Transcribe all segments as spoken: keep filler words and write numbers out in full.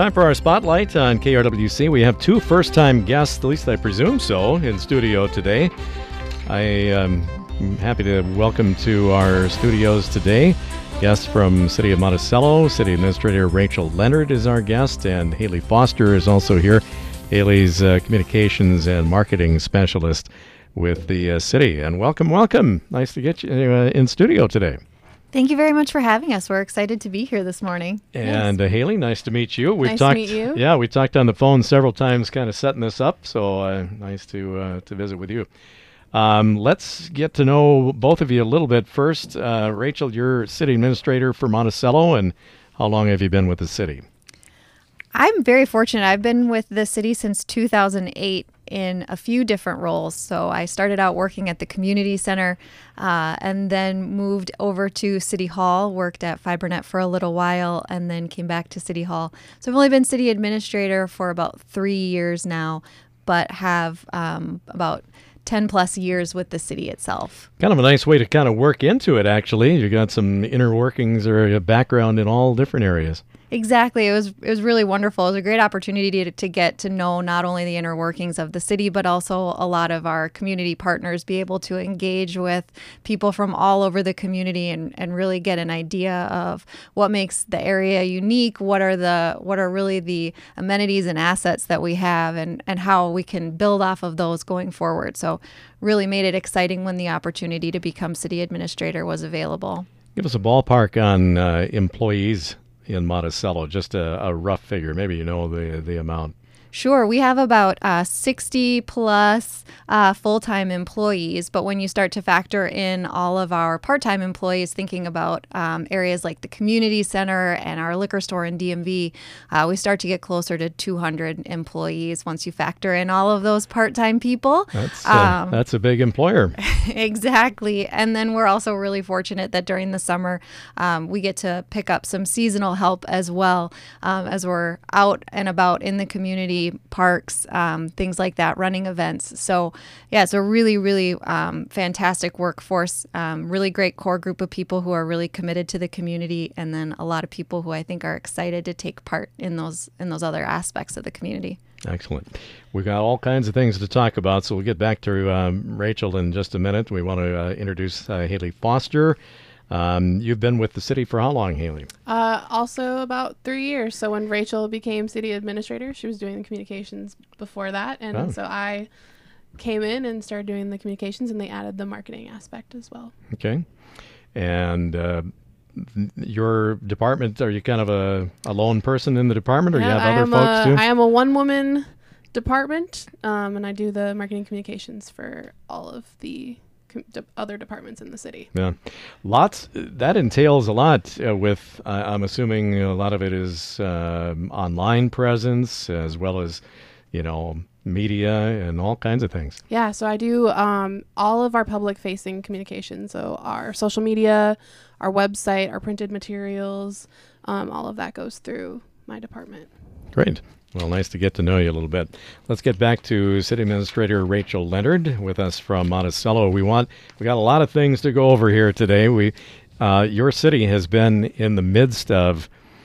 Time for our spotlight on K R W C. We have two first-time guests, at least I presume so, in studio today. I am happy to welcome to our studios today guests from City of Monticello. City Administrator Rachel Leonard is our guest, and Haley Foster is also here. Haley's uh, Communications and Marketing Specialist with the uh, city. And welcome, welcome. Nice to get you uh, in studio today. Thank you very much for having us. We're excited to be here this morning. And yes. uh, Haley, nice to meet you. We've nice talked, to meet you. Yeah, we talked on the phone several times kind of setting this up, so uh, nice to uh, to visit with you. Um, let's get to know both of you a little bit. First, uh, Rachel, you're City Administrator for Monticello, and how long have you been with the city? I'm very fortunate. I've been with the city since two thousand eight in a few different roles. So I started out working at the community center uh, and then moved over to City Hall, worked at FiberNet for a little while, and then came back to City Hall. So I've only been city administrator for about three years now, but have um, about ten plus years with the city itself. Kind of a nice way to kind of work into it, actually. You got some inner workings or a background in all different areas. Exactly. It was it was really wonderful. It was a great opportunity to, to get to know not only the inner workings of the city, but also a lot of our community partners, be able to engage with people from all over the community and, and really get an idea of what makes the area unique, what are the what are really the amenities and assets that we have, and, and how we can build off of those going forward. So really made it exciting when the opportunity to become city administrator was available. Give us a ballpark on uh, employees in Monticello, just a, a rough figure. Maybe you know the the amount. Sure. We have about uh, sixty plus uh, full-time employees, but when you start to factor in all of our part-time employees, thinking about um, areas like the community center and our liquor store and D M V, uh, we start to get closer to two hundred employees once you factor in all of those part-time people. That's, uh, um, that's a big employer. Exactly. And then we're also really fortunate that during the summer, um, we get to pick up some seasonal help as well um, as we're out and about in the community, parks, um, things like that, running events. So yeah, it's a really, really um, fantastic workforce, um, really great core group of people who are really committed to the community, and then a lot of people who I think are excited to take part in those in those other aspects of the community. Excellent. We've got all kinds of things to talk about, so we'll get back to um, Rachel in just a minute. We want to uh, introduce uh, Haley Foster. Um, you've been with the city for how long, Haley? Uh, also about three years. So when Rachel became city administrator, she was doing the communications before that. And oh. so I came in and started doing the communications, and they added the marketing aspect as well. Okay. And uh, your department, are you kind of a, a lone person in the department, or yeah, you have I other am folks a, too? I am a one-woman department, um, and I do the marketing communications for all of the other departments in the city. Yeah, lots. That entails a lot. Uh, with uh, I'm assuming a lot of it is uh, online presence as well as, you know, media and all kinds of things. Yeah, so I do um, all of our public-facing communication. So our social media, our website, our printed materials, um, all of that goes through my department. Great. Well, nice to get to know you a little bit. Let's get back to City Administrator Rachel Leonard with us from Monticello. We want we got a lot of things to go over here today. We, uh, your city has been in the midst of,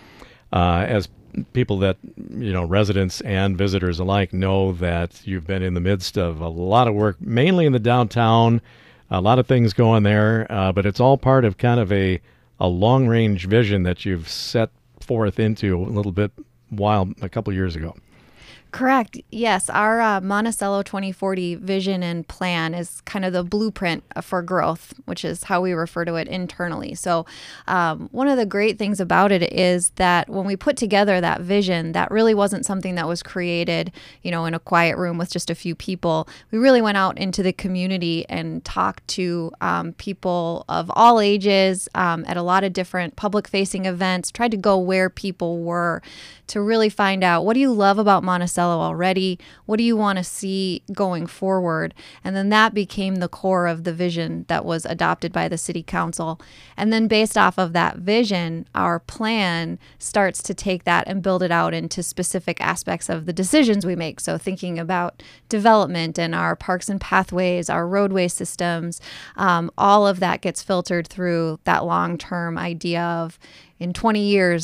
uh, as people that, you know, residents and visitors alike know, that you've been in the midst of a lot of work, mainly in the downtown, a lot of things going there, uh, but it's all part of kind of a, a long-range vision that you've set forth into a little bit while a couple years ago. Correct. Yes. Our uh, Monticello twenty forty vision and plan is kind of the blueprint for growth, which is how we refer to it internally. So um, one of the great things about it is that when we put together that vision, that really wasn't something that was created, you know, in a quiet room with just a few people. We really went out into the community and talked to um, people of all ages um, at a lot of different public-facing events, tried to go where people were to really find out, what do you love about Monticello already? What do you want to see going forward? And then that became the core of the vision that was adopted by the city council. And then based off of that vision, our plan starts to take that and build it out into specific aspects of the decisions we make. So thinking about development and our parks and pathways, our roadway systems, um, all of that gets filtered through that long-term idea of, in twenty years,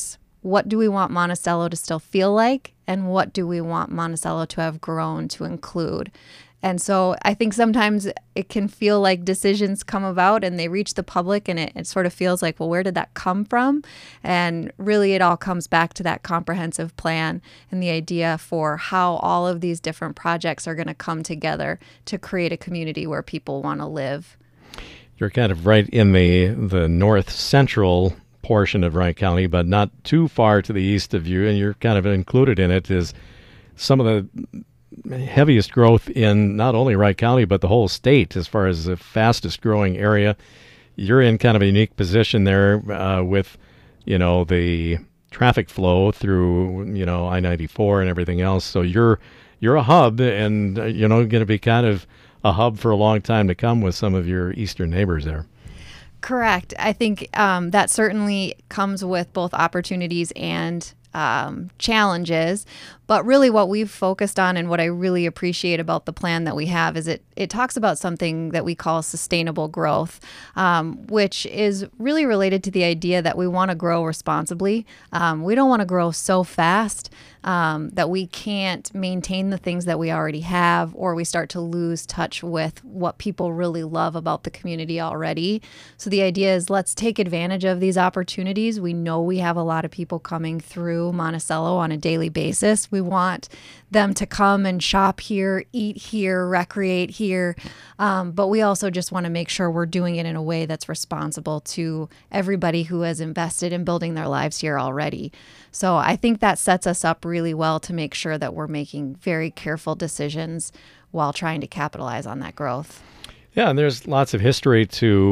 what do we want Monticello to still feel like, and what do we want Monticello to have grown to include? And so I think sometimes it can feel like decisions come about and they reach the public, and it, it sort of feels like, well, where did that come from? And really it all comes back to that comprehensive plan and the idea for how all of these different projects are going to come together to create a community where people want to live. You're kind of right in the, the north central portion of Wright County, but not too far to the east of you, and you're kind of included in it is some of the heaviest growth in not only Wright County, but the whole state as far as the fastest growing area. You're in kind of a unique position there uh, with, you know, the traffic flow through, you know, I ninety-four and everything else. So you're you're a hub, and, uh, you know, going to be kind of a hub for a long time to come with some of your eastern neighbors there. Correct. I think um, that certainly comes with both opportunities and um, challenges. But really what we've focused on, and what I really appreciate about the plan that we have, is it, it talks about something that we call sustainable growth, um, which is really related to the idea that we want to grow responsibly. Um, we don't want to grow so fast um, that we can't maintain the things that we already have, or we start to lose touch with what people really love about the community already. So the idea is, let's take advantage of these opportunities. We know we have a lot of people coming through Monticello on a daily basis. We want them to come and shop here, eat here, recreate here. Um, but we also just want to make sure we're doing it in a way that's responsible to everybody who has invested in building their lives here already. So I think that sets us up really well to make sure that we're making very careful decisions while trying to capitalize on that growth. Yeah, and there's lots of history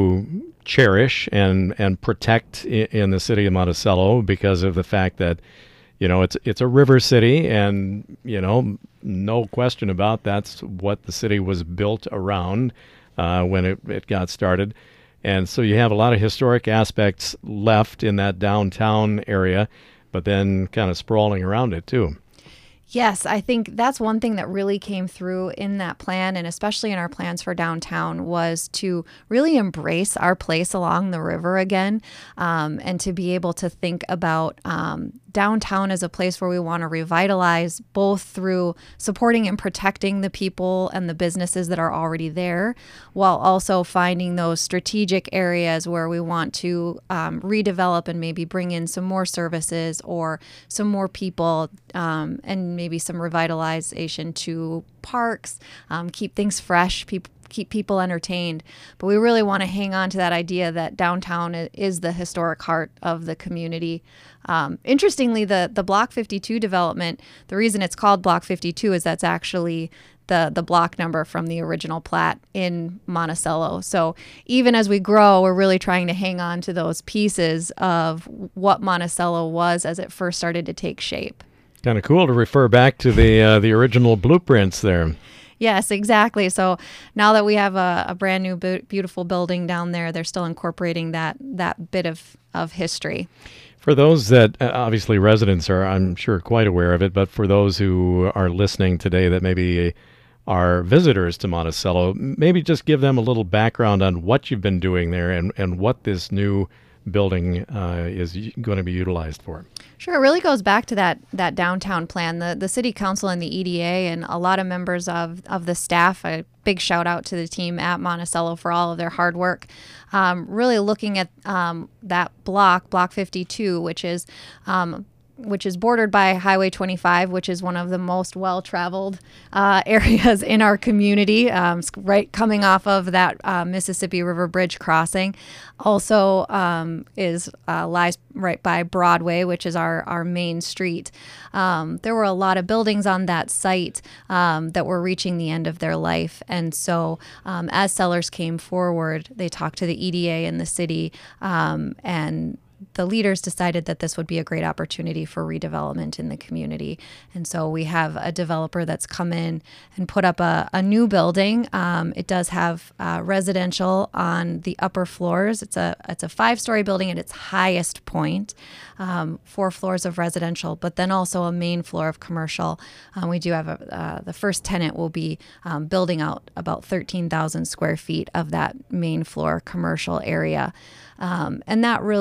to cherish and, and protect in, in the city of Monticello because of the fact that, you know, it's it's a river city, and, you know, no question about that's what the city was built around uh, when it, it got started. And so you have a lot of historic aspects left in that downtown area, but then kind of sprawling around it too. Yes, I think that's one thing that really came through in that plan, and especially in our plans for downtown, was to really embrace our place along the river again, um, and to be able to think about um, downtown as a place where we want to revitalize, both through supporting and protecting the people and the businesses that are already there, while also finding those strategic areas where we want to um, redevelop and maybe bring in some more services or some more people, um, and maybe some revitalization to parks, um, keep things fresh, people keep people entertained. But we really want to hang on to that idea that downtown is the historic heart of the community. Um, interestingly, the the Block fifty-two development, the reason it's called Block fifty-two is that's actually the the block number from the original plat in Monticello. So even as we grow, we're really trying to hang on to those pieces of what Monticello was as it first started to take shape. Kind of cool to refer back to the uh, the original blueprints there. Yes, exactly. So now that we have a, a brand new, be- beautiful building down there, they're still incorporating that that bit of, of history. For those that, uh, obviously residents are, I'm sure, quite aware of it, but for those who are listening today that maybe are visitors to Monticello, maybe just give them a little background on what you've been doing there and, and what this new building uh, is going to be utilized for. Sure, it really goes back to that that downtown plan. The the city council and the E D A and a lot of members of, of the staff, a big shout out to the team at Monticello for all of their hard work. Um, really looking at um, that block, Block fifty-two, which is um, which is bordered by Highway twenty-five, which is one of the most well-traveled uh, areas in our community, um, right coming off of that uh, Mississippi River Bridge crossing. Also um, is uh, lies right by Broadway, which is our, our main street. Um, there were a lot of buildings on that site um, that were reaching the end of their life. And so um, as sellers came forward, they talked to the E D A and the city, um, and the leaders decided that this would be a great opportunity for redevelopment in the community. And so we have a developer that's come in and put up a, a new building. Um, it does have uh, residential on the upper floors. It's a it's a five-story building at its highest point, um, four floors of residential, but then also a main floor of commercial. Um, we do have a, uh, the first tenant will be um, building out about thirteen thousand square feet of that main floor commercial area. Um, and that really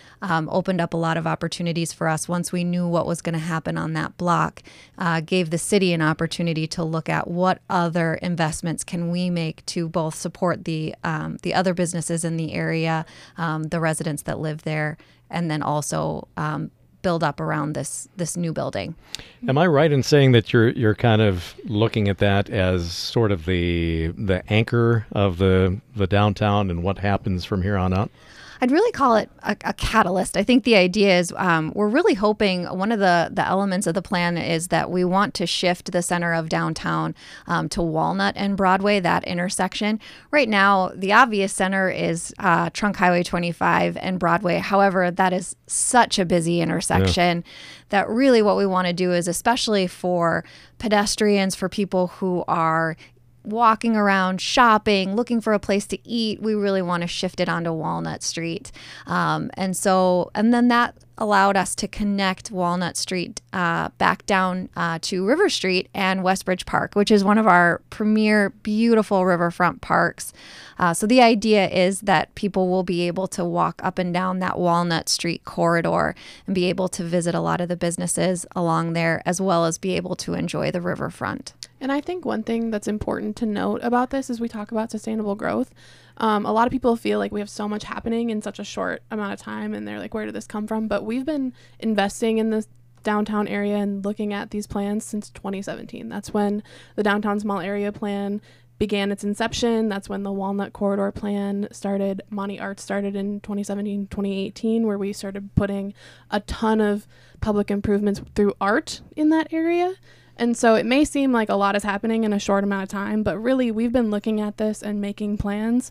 um, opened up a lot of opportunities for us once we knew what was going to happen on that block, uh, gave the city an opportunity to look at what other investments can we make to both support the um, the other businesses in the area, um, the residents that live there, and then also um, build up around this this new building. Am I right in saying that you're you're kind of looking at that as sort of the the anchor of the the downtown and what happens from here on out? I'd really call it a, a catalyst. I think the idea is um, we're really hoping one of the, the elements of the plan is that we want to shift the center of downtown um, to Walnut and Broadway, that intersection. Right now, the obvious center is uh, Trunk Highway twenty-five and Broadway. However, that is such a busy intersection yeah. that really what we want to do is, especially for pedestrians, for people who are walking around, shopping, looking for a place to eat, we really want to shift it onto Walnut Street. Um, and so, and then that allowed us to connect Walnut Street uh, back down uh, to River Street and Westbridge Park, which is one of our premier, beautiful riverfront parks. Uh, so the idea is that people will be able to walk up and down that Walnut Street corridor and be able to visit a lot of the businesses along there, as well as be able to enjoy the riverfront. And I think one thing that's important to note about this is we talk about sustainable growth. Um, a lot of people feel like we have so much happening in such a short amount of time, and they're like, where did this come from? But we've been investing in the downtown area and looking at these plans since twenty seventeen. That's when the Downtown Small Area Plan began its inception. That's when the Walnut Corridor Plan started. Monty Arts started in twenty seventeen, twenty eighteen, where we started putting a ton of public improvements through art in that area. And so it may seem like a lot is happening in a short amount of time, but really we've been looking at this and making plans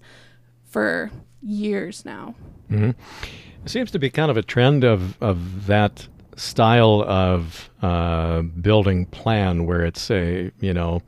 for years now. Mm-hmm. It seems to be kind of a trend of, of that style of uh, building plan where it's a, you know,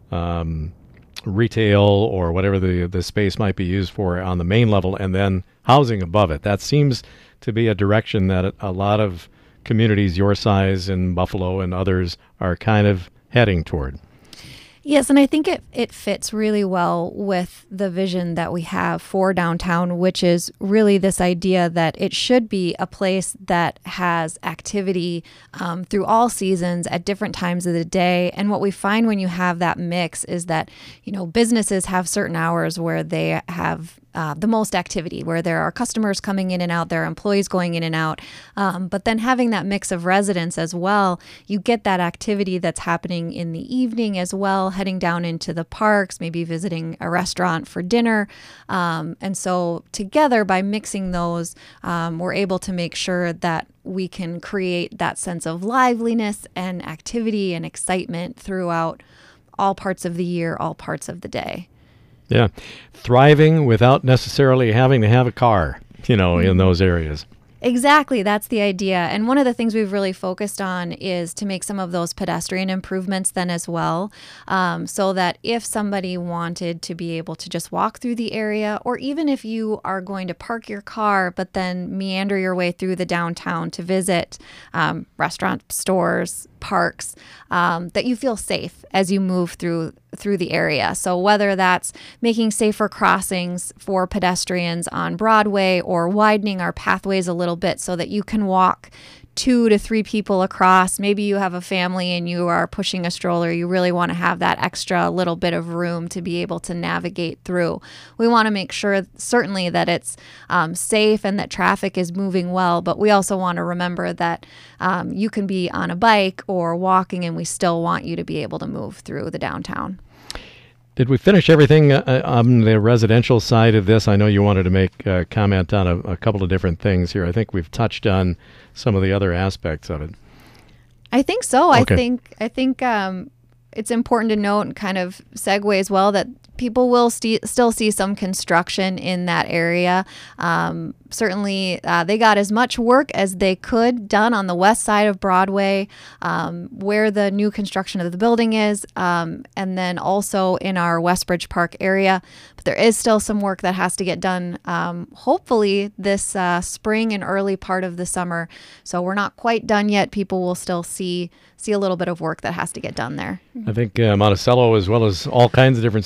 um, retail or whatever the, the space might be used for on the main level and then housing above it. That seems to be a direction that a lot of communities your size in Buffalo and others are kind of heading toward. Yes, and I think it, it fits really well with the vision that we have for downtown, which is really this idea that it should be a place that has activity um, through all seasons at different times of the day. And what we find when you have that mix is that, you know, businesses have certain hours where they have Uh, the most activity, where there are customers coming in and out, there are employees going in and out. Um, but then having that mix of residents as well, you get that activity that's happening in the evening as well, heading down into the parks, maybe visiting a restaurant for dinner. Um, and so together, by mixing those, um, we're able to make sure that we can create that sense of liveliness and activity and excitement throughout all parts of the year, all parts of the day. Yeah. Thriving without necessarily having to have a car, you know, in those areas. Exactly. That's the idea. And one of the things we've really focused on is to make some of those pedestrian improvements then as well, um, so that if somebody wanted to be able to just walk through the area, or even if you are going to park your car, but then meander your way through the downtown to visit um, restaurant, stores, parks, um, that you feel safe as you move through through the area. So whether that's making safer crossings for pedestrians on Broadway or widening our pathways a little bit so that you can walk two to three people across. Maybe you have a family and you are pushing a stroller. You really want to have that extra little bit of room to be able to navigate through. We want to make sure certainly that it's um, safe and that traffic is moving well, but we also want to remember that um, you can be on a bike or walking and we still want you to be able to move through the downtown. Did we finish everything uh, on the residential side of this? I know you wanted to make a comment on a, a couple of different things here. I think we've touched on some of the other aspects of it. I think so. Okay. I think I think um, it's important to note and kind of segue as well that people will st- still see some construction in that area. Um, certainly, uh, they got as much work as they could done on the west side of Broadway, um, where the new construction of the building is, um, and then also in our Westbridge Park area. But there is still some work that has to get done, um, hopefully this uh, spring and early part of the summer. So we're not quite done yet. People will still see see a little bit of work that has to get done there. I think uh, Monticello, as well as all kinds of different cities, got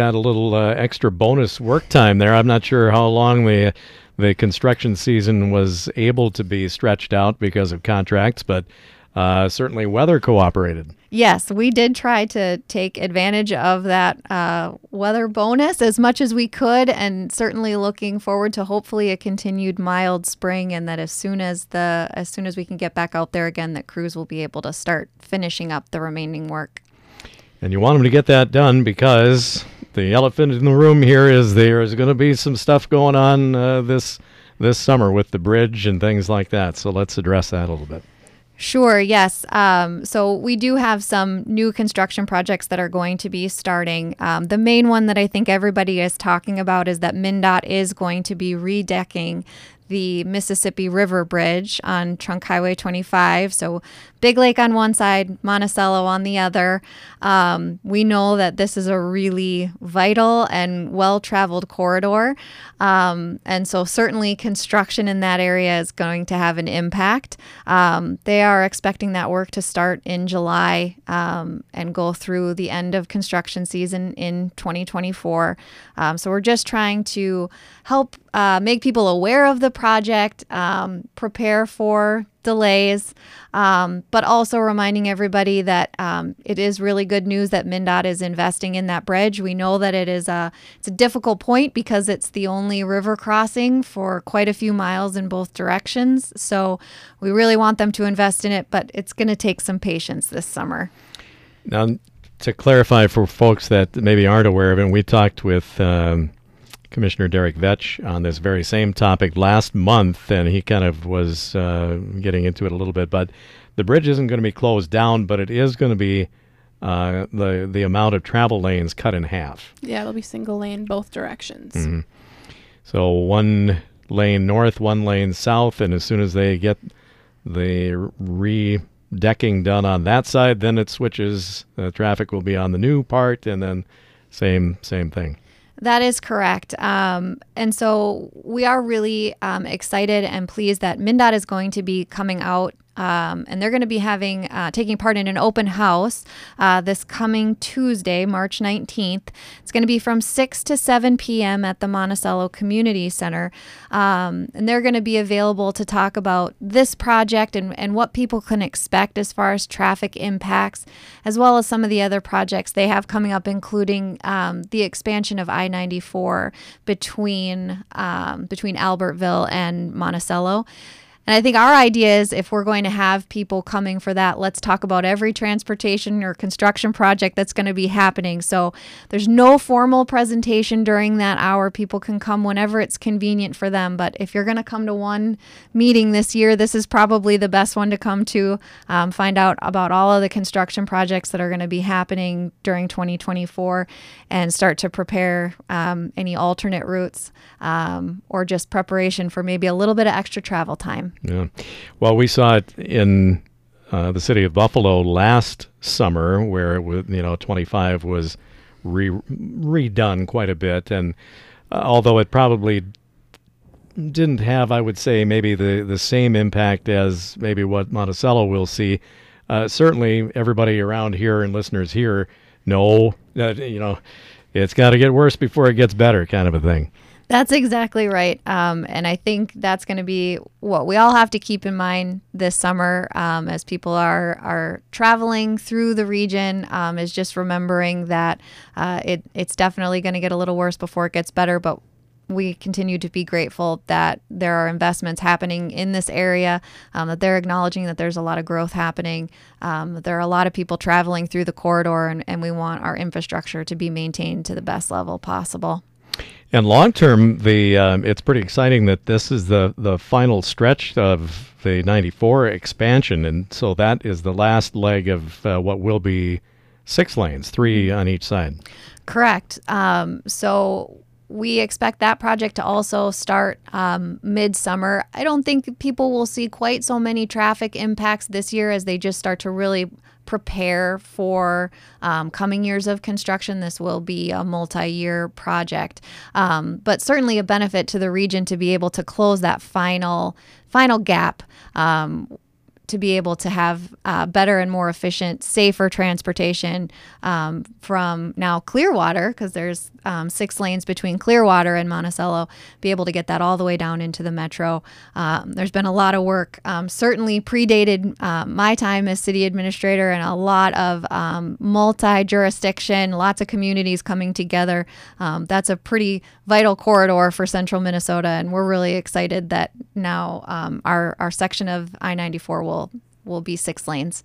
got a little uh, extra bonus work time there. I'm not sure how long the the construction season was able to be stretched out because of contracts, but uh, certainly weather cooperated. Yes, we did try to take advantage of that uh, weather bonus as much as we could, and certainly looking forward to hopefully a continued mild spring, and that as soon as the as soon as we can get back out there again, that crews will be able to start finishing up the remaining work. And you want them to get that done because the elephant in the room here is there is going to be some stuff going on uh, this this summer with the bridge and things like that. So let's address that a little bit. Sure, yes. Um, so we do have some new construction projects that are going to be starting. Um, the main one that I think everybody is talking about is that MnDOT is going to be redecking the Mississippi River Bridge on Trunk Highway twenty-five. So Big Lake on one side, Monticello on the other. Um, we know that this is a really vital and well-traveled corridor. Um, and so certainly construction in that area is going to have an impact. Um, they are expecting that work to start in July um, and go through the end of construction season in twenty twenty-four. Um, so we're just trying to help uh, make people aware of the project, um, prepare for delays, um, but also reminding everybody that um, it is really good news that MnDOT is investing in that bridge. We know that it is a it's a difficult point because it's the only river crossing for quite a few miles in both directions. So we really want them to invest in it, but it's going to take some patience this summer. Now, to clarify for folks that maybe aren't aware of it, we talked with um, Commissioner Derek Vetch on this very same topic last month, and he kind of was uh, getting into it a little bit. But the bridge isn't going to be closed down, but it is going to be uh, the the amount of travel lanes cut in half. Yeah, it'll be single lane both directions. Mm-hmm. So one lane north, one lane south, and as soon as they get the re-decking done on that side, then it switches. The traffic will be on the new part, and then same same thing. That is correct. Um, and so we are really um, excited and pleased that MnDOT is going to be coming out um, and they're going to be having uh, taking part in an open house uh, this coming Tuesday, March nineteenth. It's going to be from six to seven p.m. at the Monticello Community Center. Um, and they're going to be available to talk about this project and, and what people can expect as far as traffic impacts, as well as some of the other projects they have coming up, including um, the expansion of I ninety-four between um, between Albertville and Monticello. And I think our idea is if we're going to have people coming for that, let's talk about every transportation or construction project that's going to be happening. So there's no formal presentation during that hour. People can come whenever it's convenient for them. But if you're going to come to one meeting this year, this is probably the best one to come to. Um, find out about all of the construction projects that are going to be happening during twenty twenty-four and start to prepare um, any alternate routes um, or just preparation for maybe a little bit of extra travel time. Yeah. Well, we saw it in uh, the city of Buffalo last summer where, it was, you know, twenty-five was re- redone quite a bit. And uh, although it probably didn't have, I would say, maybe the, the same impact as maybe what Monticello will see, uh, certainly everybody around here and listeners here know that, you know, it's got to get worse before it gets better kind of a thing. That's exactly right. Um, and I think that's going to be what we all have to keep in mind this summer um, as people are are traveling through the region, um, is just remembering that uh, it it's definitely going to get a little worse before it gets better. But we continue to be grateful that there are investments happening in this area, um, that they're acknowledging that there's a lot of growth happening. Um, that there are a lot of people traveling through the corridor, and, and we want our infrastructure to be maintained to the best level possible. And long term, the um, it's pretty exciting that this is the, the final stretch of the ninety-four expansion, and so that is the last leg of uh, what will be six lanes, three on each side. Correct. Um, so we expect that project to also start um, midsummer. I don't think people will see quite so many traffic impacts this year as they just start to really prepare for um, coming years of construction. This will be a multi-year project, um, but certainly a benefit to the region to be able to close that final final gap um, to be able to have uh, better and more efficient, safer transportation um, from now Clearwater, because there's um, six lanes between Clearwater and Monticello, be able to get that all the way down into the metro. Um, there's been a lot of work, um, certainly predated uh, my time as city administrator, and a lot of um, multi-jurisdiction, lots of communities coming together. Um, that's a pretty vital corridor for central Minnesota, and we're really excited that now um, our, our section of I ninety-four will will be six lanes.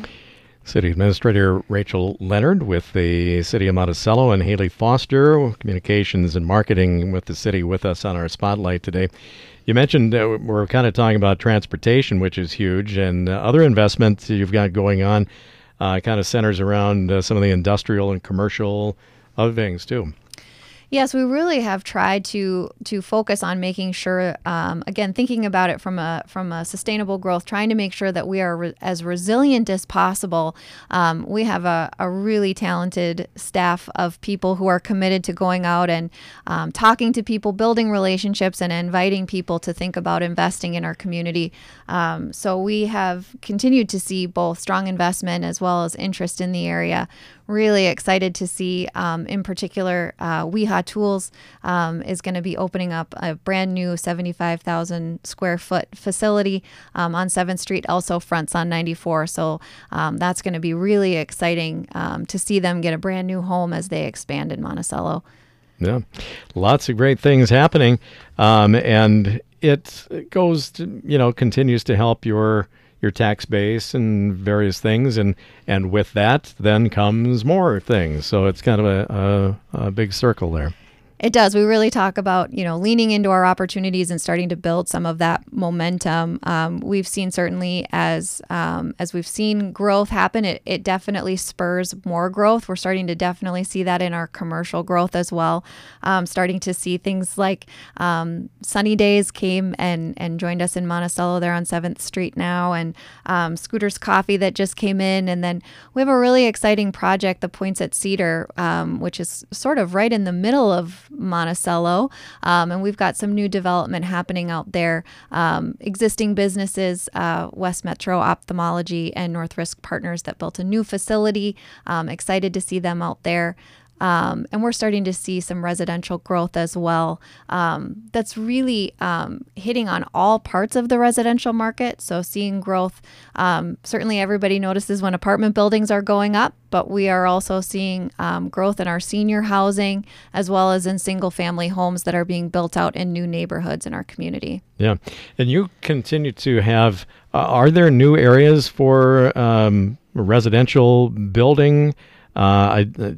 City Administrator Rachel Leonard with the City of Monticello, and Haley Foster, Communications and Marketing with the city, with us on our spotlight today. You mentioned uh, we're kind of talking about transportation, which is huge, and uh, other investments you've got going on uh, kind of centers around uh, some of the industrial and commercial other things too. Yes, we really have tried to to focus on making sure, um, again, thinking about it from a from a sustainable growth, trying to make sure that we are re- as resilient as possible. Um, we have a, a really talented staff of people who are committed to going out and um, talking to people, building relationships, and inviting people to think about investing in our community. Um, so we have continued to see both strong investment as well as interest in the area. Really excited to see, um, in particular, uh, Weha Tools um, is going to be opening up a brand new seventy-five thousand square foot facility um, on seventh Street, also fronts on ninety-four. So um, that's going to be really exciting um, to see them get a brand new home as they expand in Monticello. Yeah, lots of great things happening, um, and it goes to, you know, continues to help your your tax base and various things, and and with that then comes more things. So it's kind of a, a, a big circle there. It does. We really talk about, you know, leaning into our opportunities and starting to build some of that momentum. Um, we've seen certainly as um, as we've seen growth happen, it, it definitely spurs more growth. We're starting to definitely see that in our commercial growth as well. Um, starting to see things like um, Sunny Days came and, and joined us in Monticello there on seventh Street now, and um, Scooter's Coffee that just came in. And then we have a really exciting project, the Points at Cedar, um, which is sort of right in the middle of Monticello, um, and we've got some new development happening out there. Um, existing businesses, uh, West Metro Ophthalmology and North Risk Partners, that built a new facility. Um, excited to see them out there. Um, and we're starting to see some residential growth as well. Um, that's really um, hitting on all parts of the residential market. So seeing growth, um, certainly everybody notices when apartment buildings are going up, but we are also seeing um, growth in our senior housing as well as in single family homes that are being built out in new neighborhoods in our community. Yeah. And you continue to have, uh, are there new areas for um, residential building? Uh, I, uh,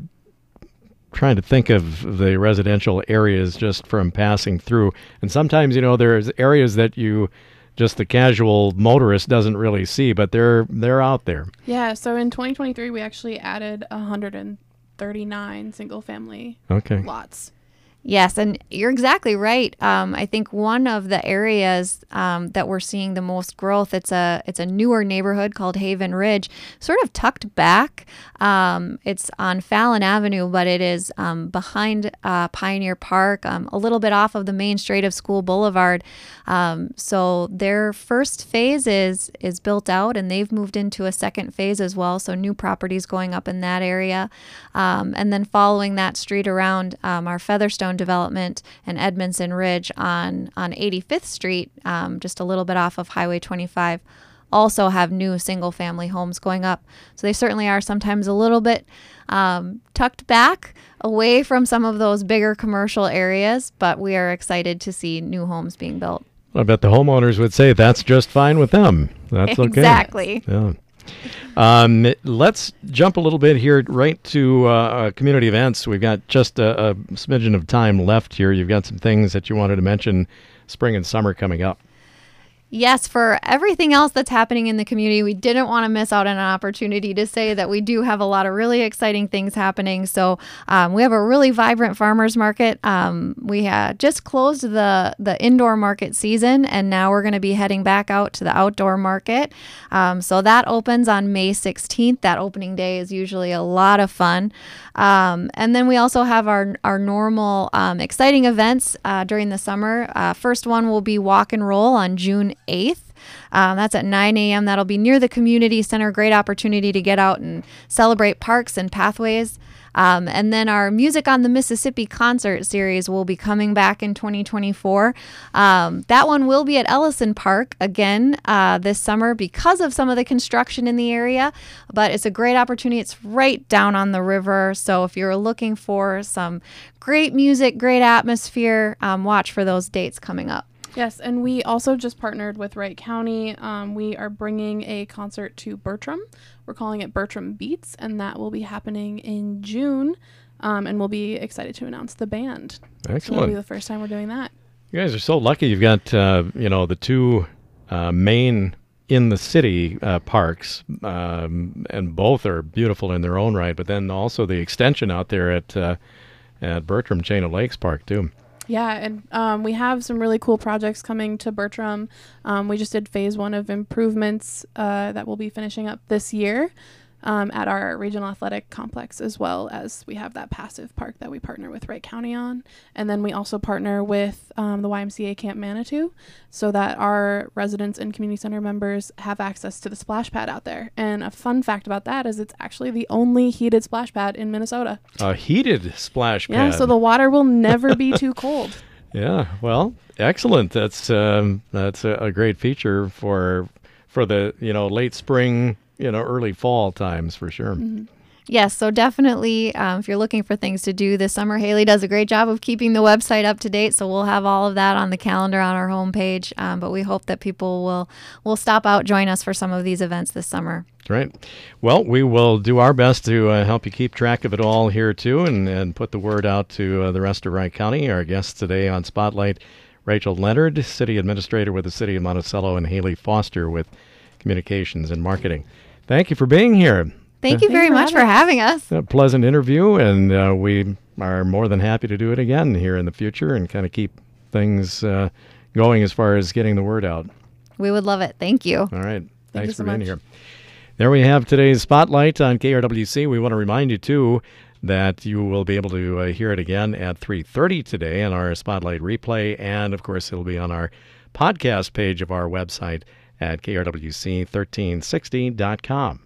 trying to think of the residential areas just from passing through. And sometimes, you know, there's areas that you, just the casual motorist doesn't really see, but they're they're out there. Yeah, so in twenty twenty-three, we actually added one hundred thirty-nine single-family Okay. lots. Yes, and you're exactly right. Um, I think one of the areas um, that we're seeing the most growth, it's a it's a newer neighborhood called Haven Ridge, sort of tucked back. Um, it's on Fallon Avenue, but it is um, behind uh, Pioneer Park, um, a little bit off of the main straight of School Boulevard. Um, so their first phase is, is built out, and they've moved into a second phase as well. So new properties going up in that area. Um, and then following that street around um, our Featherstone development and Edmondson Ridge on, on eighty-fifth Street, um, just a little bit off of Highway twenty-five, also have new single family homes going up. So they certainly are sometimes a little bit um, tucked back away from some of those bigger commercial areas, but we are excited to see new homes being built. I bet the homeowners would say that's just fine with them. That's okay. Exactly. Yeah. Um, let's jump a little bit here right to uh, community events. We've got just a, a smidgen of time left here. You've got some things that you wanted to mention, spring and summer coming up. Yes, for everything else that's happening in the community, we didn't want to miss out on an opportunity to say that we do have a lot of really exciting things happening. So um, we have a really vibrant farmers market. Um, we had just closed the, the indoor market season, and now we're going to be heading back out to the outdoor market. Um, so that opens on May sixteenth. That opening day is usually a lot of fun. Um, and then we also have our, our normal um, exciting events uh, during the summer. Uh, first one will be Walk and Roll on June eighth. Um, that's at nine a.m. That'll be near the community center. Great opportunity to get out and celebrate parks and pathways. Um, and then our Music on the Mississippi concert series will be coming back in twenty twenty-four. Um, that one will be at Ellison Park again uh, this summer because of some of the construction in the area. But it's a great opportunity. It's right down on the river. So if you're looking for some great music, great atmosphere, um, watch for those dates coming up. Yes, and we also just partnered with Wright County. Um, we are bringing a concert to Bertram. We're calling it Bertram Beats, and that will be happening in June. Um, and we'll be excited to announce the band. Excellent. So it'll be the first time we're doing that. You guys are so lucky. You've got uh, you know the two uh, main in the city uh, parks, um, and both are beautiful in their own right. But then also the extension out there at uh, at Bertram Chain of Lakes Park too. Yeah, and um, we have some really cool projects coming to Bertram. Um, we just did phase one of improvements uh, that we'll be finishing up this year um, at our regional athletic complex, as well as we have that passive park that we partner with Wright County on. And then we also partner with um, the Y M C A Camp Manitou so that our residents and community center members have access to the splash pad out there. And a fun fact about that is it's actually the only heated splash pad in Minnesota. A heated splash pad. Yeah, so the water will never be too cold. Yeah, well, excellent. That's um, that's a, a great feature for for the you know late spring, you know early fall times for sure. Mm-hmm. Yes, so definitely um, if you're looking for things to do this summer, Haley does a great job of keeping the website up to date. So we'll have all of that on the calendar on our homepage. Um, but we hope that people will will stop out, join us for some of these events this summer. That's right. Well, we will do our best to uh, help you keep track of it all here too, and, and put the word out to uh, the rest of Wright County. Our guests today on Spotlight, Rachel Leonard, City Administrator with the City of Monticello, and Haley Foster with Communications and Marketing. Thank you for being here. Thank you very for much having for having us. A pleasant interview, and uh, we are more than happy to do it again here in the future and kind of keep things uh, going as far as getting the word out. We would love it. Thank you. All right. Thank Thanks you so for being much. here. There we have today's Spotlight on K R W C. We want to remind you, too, that you will be able to uh, hear it again at three thirty today on our Spotlight replay. And, of course, it'll be on our podcast page of our website at K R W C thirteen sixty dot com.